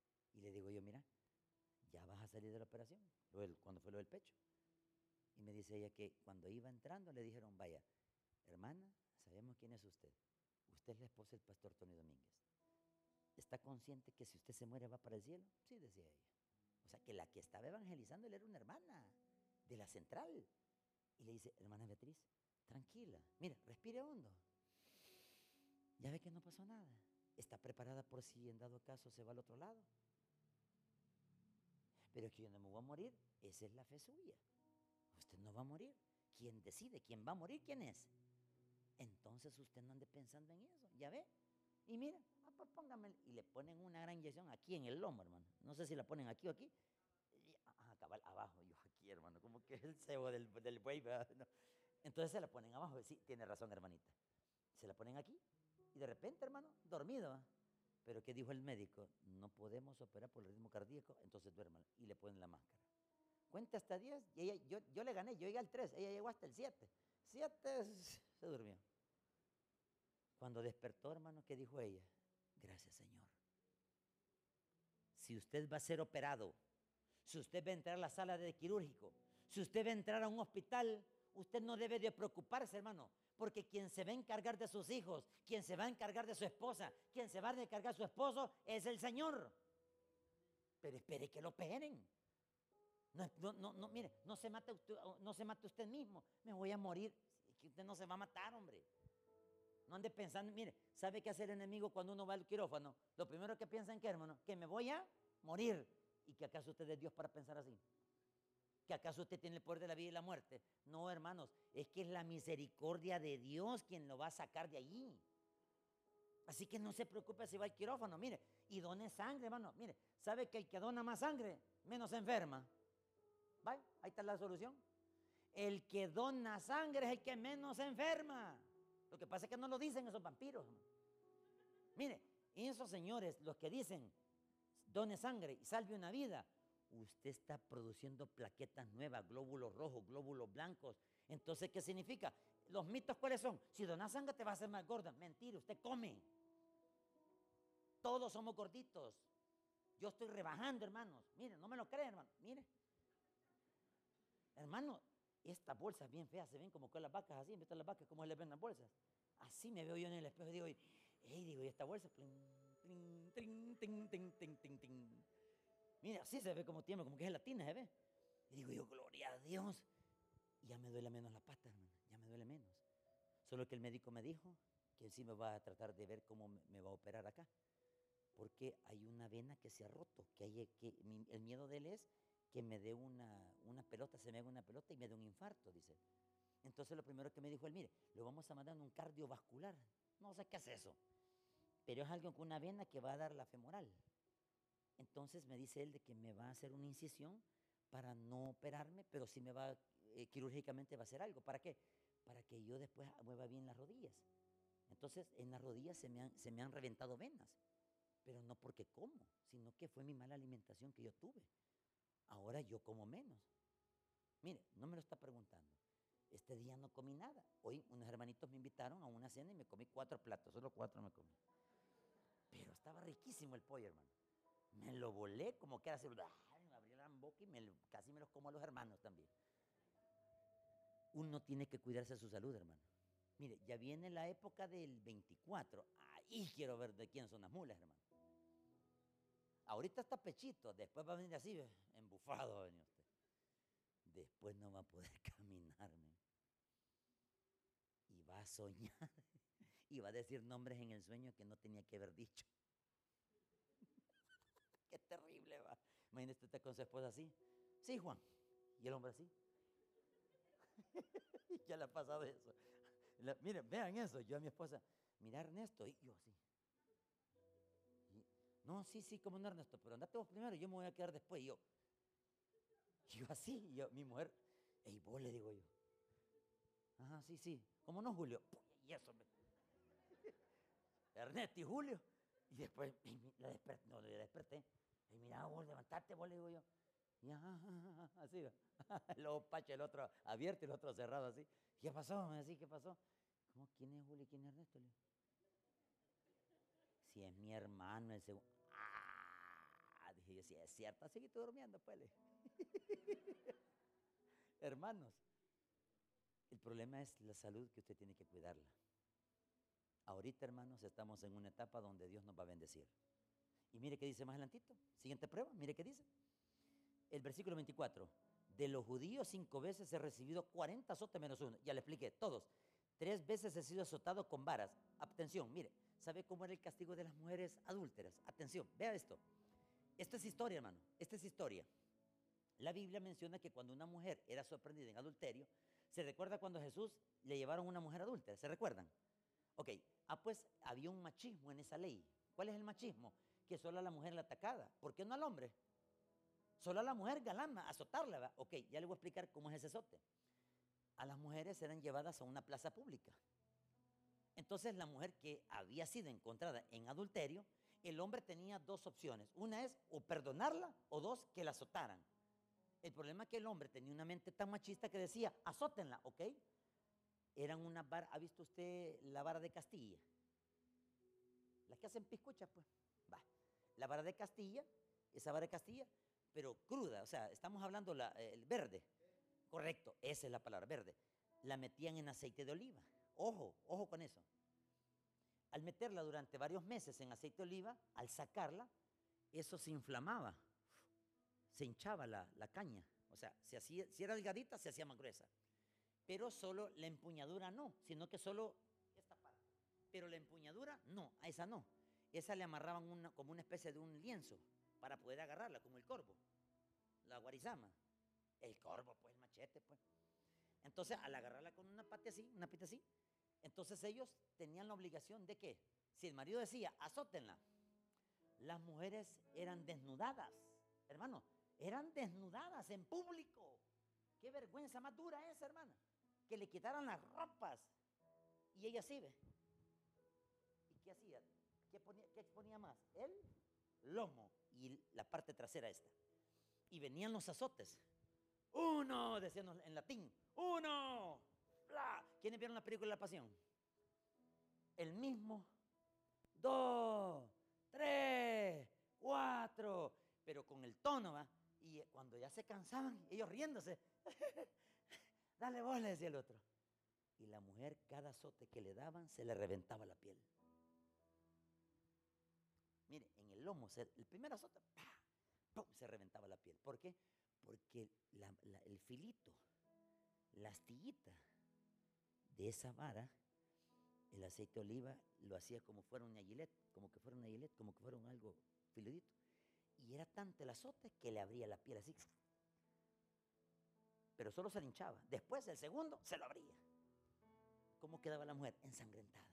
salí de la operación, cuando fue lo del pecho. Y me dice ella que cuando iba entrando le dijeron, vaya, hermana, sabemos quién es usted. Usted es la esposa del pastor Tony Domínguez. ¿Está consciente que si usted se muere va para el cielo? Sí, decía ella. O sea, que la que estaba evangelizando él era una hermana de la central. Y le dice, hermana Beatriz, tranquila, mira, respire hondo. Ya ve que no pasó nada. Está preparada por si en dado caso se va al otro lado. Pero es que yo no me voy a morir, esa es la fe suya. Usted no va a morir. ¿Quién decide? ¿Quién va a morir? ¿Quién es? Entonces usted no ande pensando en eso, ¿ya ve? Y mira, pues póngame, y le ponen una gran inyección aquí en el lomo, hermano. No sé si la ponen aquí o aquí. Cabal, abajo, yo aquí, hermano, como que es el cebo del buey, ¿verdad? No. Entonces se la ponen abajo, sí, tiene razón, hermanita. Se la ponen aquí y de repente, hermano, dormido, ¿va? Pero ¿qué dijo el médico? No podemos operar por el ritmo cardíaco, entonces duerman y le ponen la máscara. Cuenta hasta 10 y ella, yo le gané, yo llegué al 3, ella llegó hasta el 7. 7 se durmió. Cuando despertó, hermano, ¿qué dijo ella? Gracias, Señor. Si usted va a ser operado, si usted va a entrar a la sala de quirúrgico, si usted va a entrar a un hospital, usted no debe de preocuparse, hermano, porque quien se va a encargar de sus hijos, quien se va a encargar de su esposa, quien se va a encargar de su esposo, es el Señor. Pero espere que lo operen. No, mire, no se mate usted mismo. Me voy a morir. Que usted no se va a matar, hombre. No ande pensando, mire, ¿sabe qué hace el enemigo cuando uno va al quirófano? Lo primero que piensa en qué, hermano, que me voy a morir. ¿Y que acaso usted es Dios para pensar así? ¿Que acaso usted tiene el poder de la vida y la muerte? No, hermanos, es que es la misericordia de Dios quien lo va a sacar de allí. Así que no se preocupe si va al quirófano, mire, y done sangre, hermano. Mire, ¿sabe que el que dona más sangre, menos se enferma? ¿Vale? Ahí está la solución. El que dona sangre es el que menos se enferma. Lo que pasa es que no lo dicen esos vampiros. Mire, y esos señores, los que dicen, done sangre y salve una vida, usted está produciendo plaquetas nuevas, glóbulos rojos, glóbulos blancos. Entonces, ¿qué significa? Los mitos, ¿cuáles son? Si donas sangre te vas a hacer más gorda. Mentira, usted come. Todos somos gorditos. Yo estoy rebajando, hermanos. Mire, no me lo creen, hermano. Mire. Hermano, estas bolsas bien feas se ven como con las vacas así. ¿Viste las vacas cómo les ven las bolsas? Así me veo yo en el espejo y digo, ¿y esta bolsa? Plin, trin, tin, tin, tin, tin, tin. Mira, así se ve como tiembla, como que es latina, ¿se ve? Y digo yo, gloria a Dios. Y ya me duele menos la pata, hermano, ya me duele menos. Solo que el médico me dijo que sí me va a tratar de ver cómo me va a operar acá. Porque hay una vena que se ha roto, el miedo de él es que me dé una pelota, se me haga una pelota y me dé un infarto, dice. Entonces lo primero que me dijo él, mire, lo vamos a mandar a un cardiovascular. No sé qué es eso, pero es algo con una vena que va a dar la femoral. Entonces me dice él de que me va a hacer una incisión para no operarme, pero sí me va, quirúrgicamente va a hacer algo. ¿Para qué? Para que yo después mueva bien las rodillas. Entonces en las rodillas se me han reventado venas, pero no porque como, sino que fue mi mala alimentación que yo tuve. Ahora yo como menos. Mire, no me lo está preguntando. Este día no comí nada. Hoy unos hermanitos me invitaron a una cena y me comí 4 platos, solo 4 me comí. Pero estaba riquísimo el pollo, hermano. Me lo volé como que era así, me abrí la boca y casi me los como a los hermanos también. Uno tiene que cuidarse de su salud, hermano. Mire, ya viene la época del 24. Ahí quiero ver de quién son las mulas, hermano. Ahorita está pechito, después va a venir así, embufado va a venir usted. Después no va a poder caminarme. Y va a soñar. Y va a decir nombres en el sueño que no tenía que haber dicho. Qué terrible va. Imagínese usted con su esposa así. Sí, Juan. Y el hombre así. Ya le ha pasado eso. Miren, vean eso. Yo a mi esposa, mira Ernesto, y yo así. No, sí, como no Ernesto, pero andate vos primero, yo me voy a quedar después. Y yo así, mi mujer, ey, vos le digo yo. Ajá, sí. ¿Cómo no, Julio? Y eso, Ernesto y Julio. Y después le desperté. Y mira, vos levantate, vos le digo yo. Y así va. Luego Pacho, el otro abierto y el otro cerrado así. ¿Qué pasó? Me decía, ¿qué pasó? ¿Cómo? ¿Quién es Julio y quién es Ernesto? Si es mi hermano, el segundo. Dije Y decía, es cierto, así que estoy durmiendo, pues. Hermanos, el problema es la salud que usted tiene que cuidarla. Ahorita, hermanos, estamos en una etapa donde Dios nos va a bendecir. Y mire qué dice más adelantito. Siguiente prueba, mire qué dice. El versículo 24. De los judíos 5 veces he recibido 40 azotes menos uno. Ya le expliqué, todos. 3 veces he sido azotado con varas. Atención, mire, ¿sabe cómo era el castigo de las mujeres adúlteras? Atención, vea esto. Esto es historia, hermano. Esta es historia. La Biblia menciona que cuando una mujer era sorprendida en adulterio, ¿se recuerda cuando a Jesús le llevaron una mujer adúltera? ¿Se recuerdan? Ok, pues había un machismo en esa ley. ¿Cuál es el machismo? Que solo a la mujer la atacada. ¿Por qué no al hombre? Solo a la mujer galama, azotarla, ¿va? Ok, ya le voy a explicar cómo es ese azote. A las mujeres eran llevadas a una plaza pública. Entonces la mujer que había sido encontrada en adulterio, el hombre tenía 2 opciones. Una es o perdonarla o 2, que la azotaran. El problema es que el hombre tenía una mente tan machista que decía, azótenla, ¿ok? Eran una vara, ¿ha visto usted la vara de Castilla? Las que hacen piscuchas, pues. Va. La vara de Castilla, esa vara de Castilla, pero cruda, o sea, estamos hablando el verde. Correcto, esa es la palabra, verde. La metían en aceite de oliva. Ojo, ojo con eso. Al meterla durante varios meses en aceite de oliva, al sacarla, eso se inflamaba, se hinchaba la caña. O sea, si era delgadita, se hacía más gruesa. Pero solo la empuñadura no, sino que solo esta parte. Pero la empuñadura no, a esa no. Esa le amarraban como una especie de un lienzo para poder agarrarla, como el corvo, la guarizama. El corvo, pues, el machete, pues. Entonces, al agarrarla con una pata así, entonces ellos tenían la obligación de que, si el marido decía, azótenla, las mujeres eran desnudadas, hermano, eran desnudadas en público. Qué vergüenza más dura esa, hermana, que le quitaran las ropas. Y ella sí ve. ¿Y qué hacía? ¿Qué exponía más? El lomo y la parte trasera esta. Y venían los azotes. Uno, decían en latín, uno. Bla. ¿Quiénes vieron la película La Pasión? El mismo. 2, 3, 4. Pero con el tono, ¿va? Y cuando ya se cansaban, ellos riéndose. Dale vos, le decía el otro. Y la mujer, cada azote que le daban, se le reventaba la piel. Mire, en el lomo, el primer azote, ¡pah! ¡Pum!, se reventaba la piel. ¿Por qué? Porque el filito, la astillita de esa vara, el aceite de oliva lo hacía como fuera una gilet, como que fuera un algo filudito. Y era tanto el azote que le abría la piel así. Pero solo se le hinchaba. Después, el segundo, se lo abría. ¿Cómo quedaba la mujer? Ensangrentada.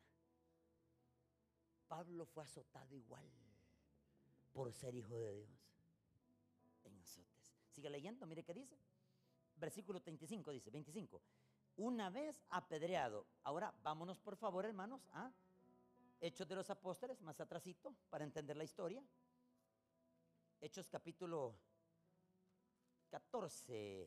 Pablo fue azotado igual por ser hijo de Dios en azotes. Sigue leyendo, mire qué dice. Versículo 35 dice, 25. Una vez apedreado. Ahora vámonos por favor, hermanos, a Hechos de los Apóstoles, más atrasito, para entender la historia. Hechos capítulo 14.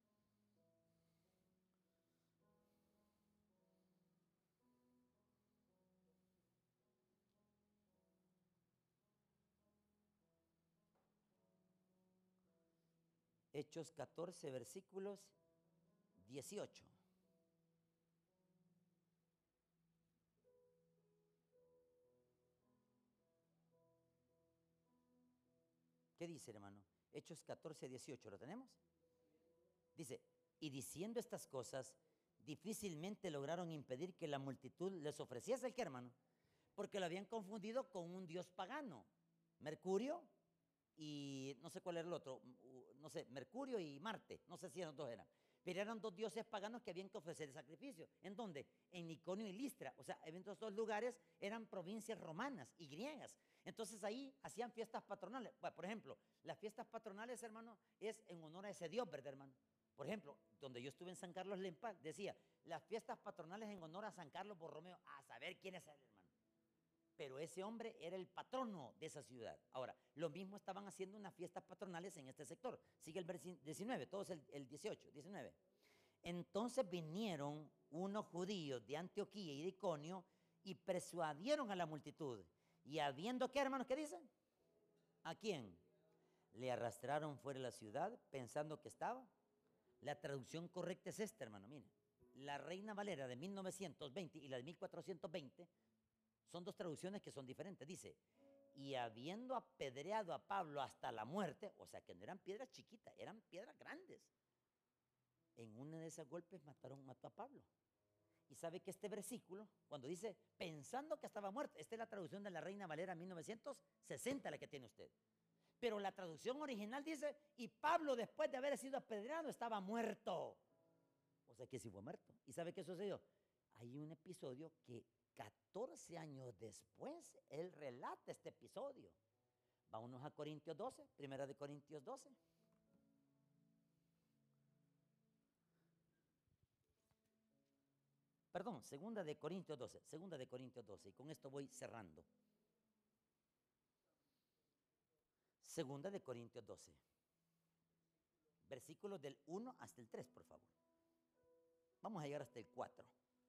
Hechos 14, versículos 18. ¿Qué dice, hermano? Hechos 14, 18, ¿lo tenemos? Dice, y diciendo estas cosas, difícilmente lograron impedir que la multitud les ofreciese el que, hermano, porque lo habían confundido con un dios pagano, Mercurio y no sé cuál era el otro, no sé, Mercurio y Marte, no sé si eran dos eran, pero eran 2 dioses paganos que habían que ofrecer el sacrificio. ¿En dónde? En Iconio y Listra, o sea, en estos 2 lugares eran provincias romanas y griegas. Entonces ahí hacían fiestas patronales. Bueno, por ejemplo, las fiestas patronales, hermano, es en honor a ese dios, ¿verdad, hermano? Por ejemplo, donde yo estuve en San Carlos Lempa, decía, las fiestas patronales en honor a San Carlos Borromeo, a saber quién es él, hermano. Pero ese hombre era el patrono de esa ciudad. Ahora, lo mismo estaban haciendo unas fiestas patronales en este sector. Sigue el versículo 19, todos el 18, 19. Entonces vinieron unos judíos de Antioquía y de Iconio y persuadieron a la multitud. Y habiendo, ¿qué, hermanos? ¿Qué dicen? ¿A quién? le arrastraron fuera de la ciudad pensando que estaba. La traducción correcta es esta, hermano, mire. La Reina Valera de 1920 y la de 1420 son dos traducciones que son diferentes. Dice, y habiendo apedreado a Pablo hasta la muerte, o sea que no eran piedras chiquitas, eran piedras grandes. En uno de esos golpes mató a Pablo. Y sabe que este versículo, cuando dice, pensando que estaba muerto, esta es la traducción de la Reina Valera 1960, la que tiene usted. Pero la traducción original dice, y Pablo después de haber sido apedreado estaba muerto. O sea que sí fue muerto. ¿Y sabe qué sucedió? Hay un episodio que 14 años después él relata este episodio. Vámonos a Corintios 12, primera de Corintios 12. Perdón, segunda de Corintios 12, y con esto voy cerrando. Segunda de Corintios 12, versículos del 1 hasta el 3, por favor. Vamos a llegar hasta el 4.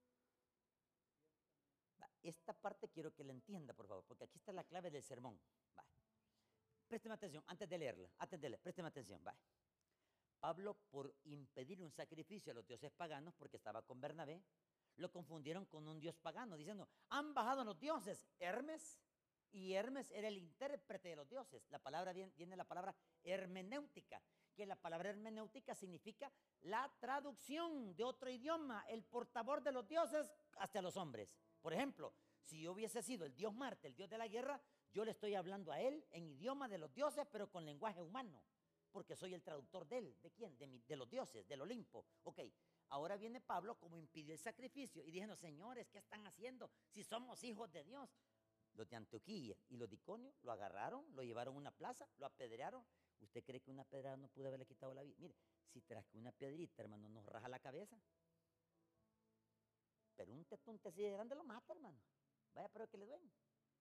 Esta parte quiero que la entienda, por favor, porque aquí está la clave del sermón. Va. Présteme atención, antes de leerla, présteme atención. Va. Pablo, por impedir un sacrificio a los dioses paganos, porque estaba con Bernabé, lo confundieron con un dios pagano, diciendo, han bajado los dioses, Hermes, y Hermes era el intérprete de los dioses. La palabra viene la palabra hermenéutica, que la palabra hermenéutica significa la traducción de otro idioma, el portador de los dioses hacia los hombres. Por ejemplo, si yo hubiese sido el dios Marte, el dios de la guerra, yo le estoy hablando a él en idioma de los dioses, pero con lenguaje humano, porque soy el traductor de él. ¿De quién? De los dioses, del Olimpo. Ok, ahora viene Pablo como impidió el sacrificio y diciendo, señores, ¿qué están haciendo si somos hijos de Dios? Los de Antioquía y los de Iconio lo agarraron, lo llevaron a una plaza, lo apedrearon. ¿Usted cree que una pedrada no pudo haberle quitado la vida? Mire, si tras que una piedrita, hermano, nos raja la cabeza, pero un tetunte así de grande lo mata, hermano. Vaya, pero que le duele.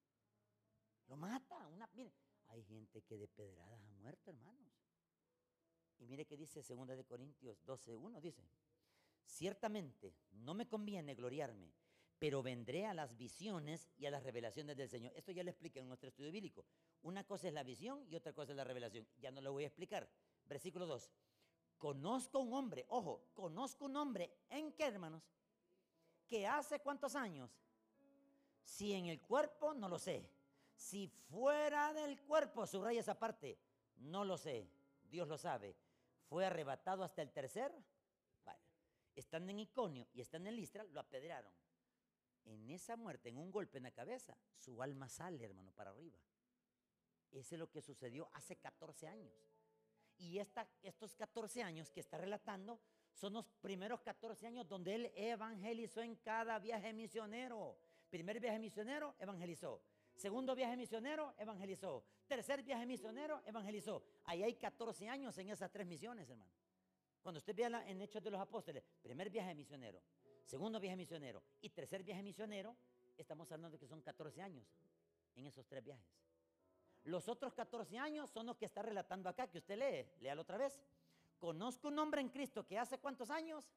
Lo mata. Mire, hay gente que de pedradas ha muerto, hermanos. Y mire que dice 2 de Corintios 12:1, dice, ciertamente no me conviene gloriarme, pero vendré a las visiones y a las revelaciones del Señor. Esto ya lo expliqué en nuestro estudio bíblico. Una cosa es la visión y otra cosa es la revelación. Ya no lo voy a explicar. Versículo 2. Conozco un hombre, ojo, conozco un hombre, ¿en qué, hermanos? Que hace ¿cuántos años? Si en el cuerpo, no lo sé. Si fuera del cuerpo, subraya esa parte, no lo sé. Dios lo sabe. Fue arrebatado hasta el tercer. Vale. Estando en Iconio y estando en Listra, lo apedrearon. En esa muerte, en un golpe en la cabeza, su alma sale, hermano, para arriba. Eso es lo que sucedió hace 14 años. Y estos 14 años que está relatando son los primeros 14 años donde él evangelizó en cada viaje misionero. Primer viaje misionero, evangelizó. Segundo viaje misionero, evangelizó. Tercer viaje misionero, evangelizó. Ahí hay 14 años en esas 3 misiones, hermano. Cuando usted vea en Hechos de los Apóstoles, primer viaje misionero, segundo viaje misionero y tercer viaje misionero, estamos hablando de que son 14 años en esos 3 viajes. Los otros 14 años son los que está relatando acá, que usted léalo otra vez. Conozco un hombre en Cristo que hace ¿cuántos años?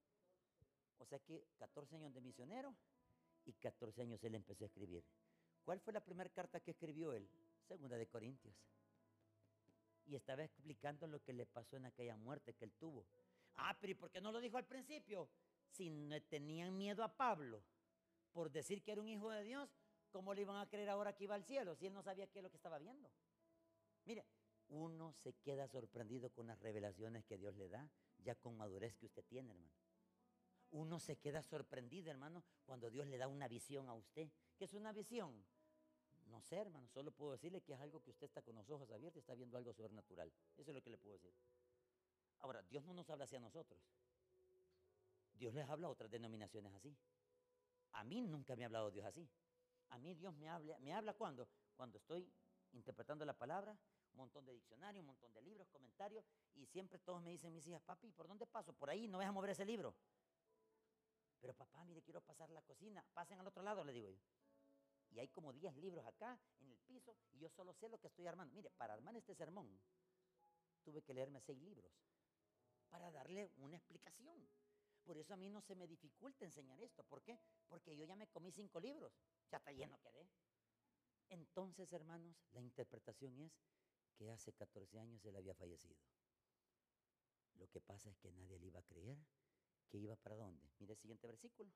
O sea que 14 años de misionero y 14 años él empezó a escribir. ¿Cuál fue la primera carta que escribió él? 2 de Corintios. Y estaba explicando lo que le pasó en aquella muerte que él tuvo. Pero ¿y por qué no lo dijo al principio? Si no tenían miedo a Pablo por decir que era un hijo de Dios, ¿cómo le iban a creer ahora que iba al cielo si él no sabía qué es lo que estaba viendo? Mire, uno se queda sorprendido con las revelaciones que Dios le da, ya con madurez que usted tiene, hermano. Uno se queda sorprendido, hermano, cuando Dios le da una visión a usted. ¿Qué es una visión? No sé, hermano, solo puedo decirle que es algo que usted está con los ojos abiertos y está viendo algo sobrenatural. Eso es lo que le puedo decir. Ahora, Dios no nos habla hacia nosotros. Dios les habla a otras denominaciones así. A mí nunca me ha hablado Dios así. A mí Dios me habla ¿cuándo? Cuando estoy interpretando la palabra, un montón de diccionarios, un montón de libros, comentarios, y siempre todos me dicen mis hijas, papi, ¿por dónde paso? Por ahí, no vas a mover ese libro. Pero papá, mire, quiero pasar la cocina, pasen al otro lado, le digo yo. Y hay como 10 libros acá en el piso y yo solo sé lo que estoy armando. Mire, para armar este sermón tuve que leerme 6 libros para darle una explicación. Por eso a mí no se me dificulta enseñar esto. ¿Por qué? Porque yo ya me comí 5 libros. Ya está lleno quedé. Entonces, hermanos, la interpretación es que hace 14 años él había fallecido. Lo que pasa es que nadie le iba a creer que iba para dónde. Mire el siguiente versículo.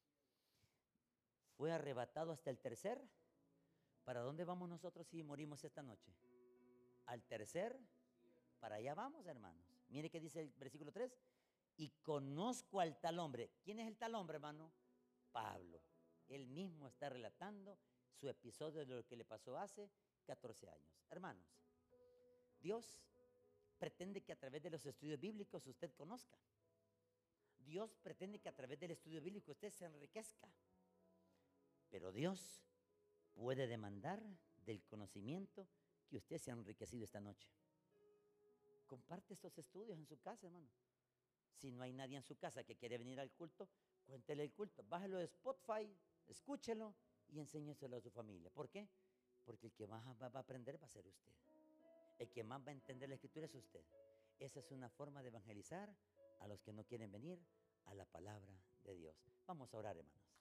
Fue arrebatado hasta el tercer. ¿Para dónde vamos nosotros si morimos esta noche? Al tercer, para allá vamos, hermanos. Mire qué dice el versículo 3. Y conozco al tal hombre. ¿Quién es el tal hombre, hermano? Pablo. Él mismo está relatando su episodio de lo que le pasó hace 14 años. Hermanos, Dios pretende que a través de los estudios bíblicos usted conozca. Dios pretende que a través del estudio bíblico usted se enriquezca. Pero Dios puede demandar del conocimiento que usted se ha enriquecido esta noche. Comparte estos estudios en su casa, hermano. Si no hay nadie en su casa que quiere venir al culto, cuéntele el culto. Bájelo de Spotify, escúchelo y enséñeselo a su familia. ¿Por qué? Porque el que más va a aprender va a ser usted. El que más va a entender la escritura es usted. Esa es una forma de evangelizar a los que no quieren venir a la palabra de Dios. Vamos a orar, hermanos.